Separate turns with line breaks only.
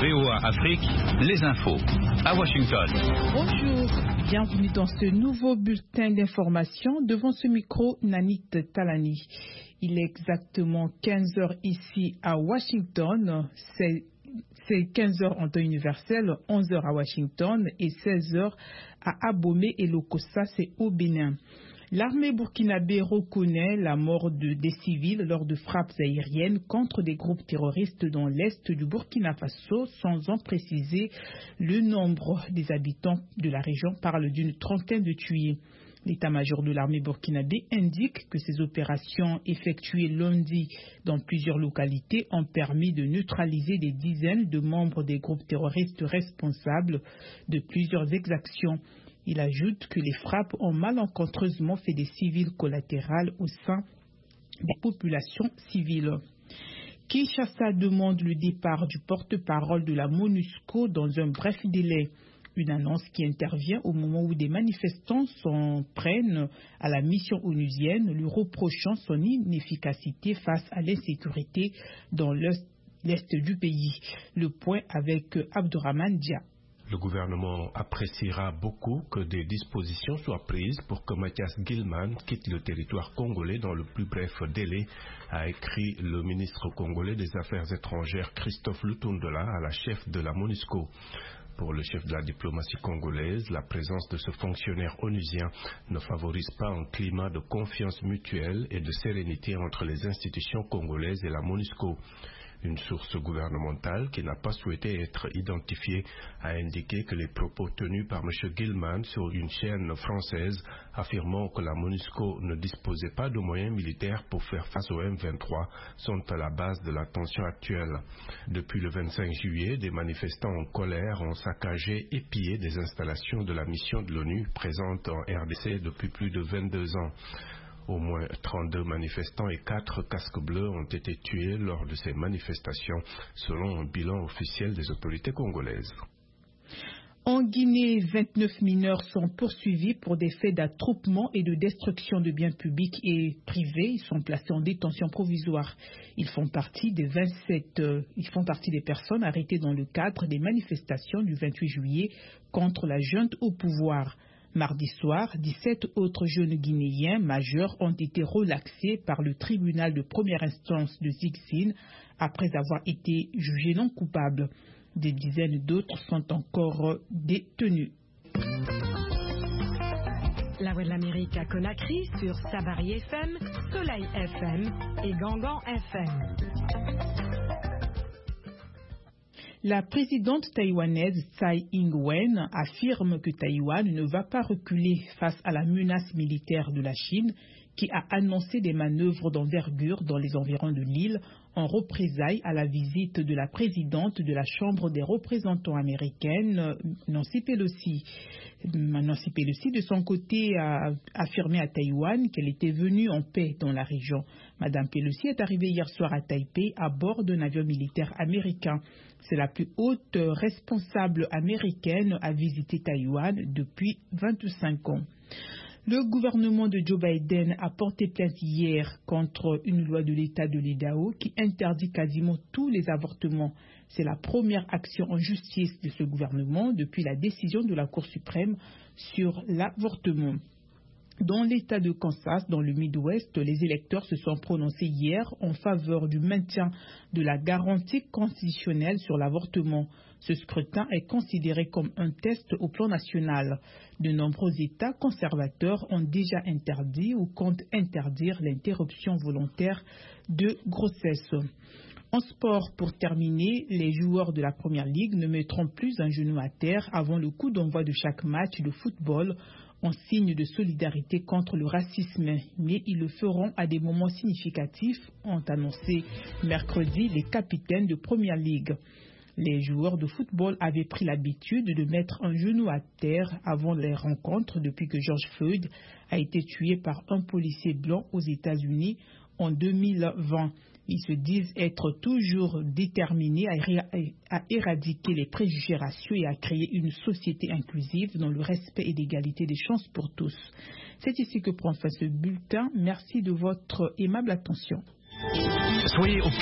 VOA Afrique, les infos. À Washington.
Bonjour, bienvenue dans ce nouveau bulletin d'information. Devant ce micro, Nanit Talani. Il est exactement 15h ici à Washington. C'est 15h en temps universel, 11h à Washington et 16h à Abomey et Lokossa, c'est au Bénin. L'armée burkinabé reconnaît la mort des civils lors de frappes aériennes contre des groupes terroristes dans l'est du Burkina Faso, sans en préciser le nombre. Des habitants de la région parlent d'une trentaine de tués. L'état-major de l'armée burkinabé indique que ces opérations effectuées lundi dans plusieurs localités ont permis de neutraliser des dizaines de membres des groupes terroristes responsables de plusieurs exactions. Il ajoute que les frappes ont malencontreusement fait des civils collatérales au sein des populations civiles. Kinshasa demande le départ du porte-parole de la MONUSCO dans un bref délai. Une annonce qui intervient au moment où des manifestants s'en prennent à la mission onusienne, lui reprochant son inefficacité face à l'insécurité dans l'est du pays. Le point avec Abdourahmane Dia.
Le gouvernement appréciera beaucoup que des dispositions soient prises pour que Mathias Gilman quitte le territoire congolais dans le plus bref délai, a écrit le ministre congolais des Affaires étrangères Christophe Lutundola à la chef de la MONUSCO. Pour le chef de la diplomatie congolaise, la présence de ce fonctionnaire onusien ne favorise pas un climat de confiance mutuelle et de sérénité entre les institutions congolaises et la MONUSCO. Une source gouvernementale qui n'a pas souhaité être identifiée a indiqué que les propos tenus par M. Gilman sur une chaîne française affirmant que la MONUSCO ne disposait pas de moyens militaires pour faire face au M23 sont à la base de la tension actuelle. Depuis le 25 juillet, des manifestants en colère ont saccagé et pillé des installations de la mission de l'ONU présente en RDC depuis plus de 22 ans. Au moins 32 manifestants et 4 casques bleus ont été tués lors de ces manifestations, selon un bilan officiel des autorités congolaises.
En Guinée, 29 mineurs sont poursuivis pour des faits d'attroupement et de destruction de biens publics et privés. Ils sont placés en détention provisoire. Ils font partie des personnes arrêtées dans le cadre des manifestations du 28 juillet contre la junte au pouvoir. Mardi soir, 17 autres jeunes Guinéens majeurs ont été relaxés par le tribunal de première instance de Ziguinchor après avoir été jugés non coupables. Des dizaines d'autres sont encore détenus.
La Voix de l'Amérique à Conakry sur Sabari FM, Soleil FM et Gangan FM.
La présidente taïwanaise Tsai Ing-wen affirme que Taïwan ne va pas reculer face à la menace militaire de la Chine, qui a annoncé des manœuvres d'envergure dans les environs de l'île en représailles à la visite de la présidente de la Chambre des représentants américaine, Nancy Pelosi. Nancy Pelosi, de son côté, a affirmé à Taïwan qu'elle était venue en paix dans la région. Madame Pelosi est arrivée hier soir à Taipei à bord d'un avion militaire américain. C'est la plus haute responsable américaine à visiter Taïwan depuis 25 ans. Le gouvernement de Joe Biden a porté plainte hier contre une loi de l'État de l'Idaho qui interdit quasiment tous les avortements. C'est la première action en justice de ce gouvernement depuis la décision de la Cour suprême sur l'avortement. Dans l'État de Kansas, dans le Midwest, les électeurs se sont prononcés hier en faveur du maintien de la garantie constitutionnelle sur l'avortement. Ce scrutin est considéré comme un test au plan national. De nombreux États conservateurs ont déjà interdit ou comptent interdire l'interruption volontaire de grossesse. En sport, pour terminer, les joueurs de la Première Ligue ne mettront plus un genou à terre avant le coup d'envoi de chaque match de football en signe de solidarité contre le racisme, mais ils le feront à des moments significatifs, ont annoncé mercredi les capitaines de Première Ligue. Les joueurs de football avaient pris l'habitude de mettre un genou à terre avant les rencontres depuis que George Floyd a été tué par un policier blanc aux États-Unis en 2020. Ils se disent être toujours déterminés à éradiquer les préjugés raciaux et à créer une société inclusive dans le respect et l'égalité des chances pour tous. C'est ici que prend fin ce bulletin. Merci de votre aimable attention.
Soyez au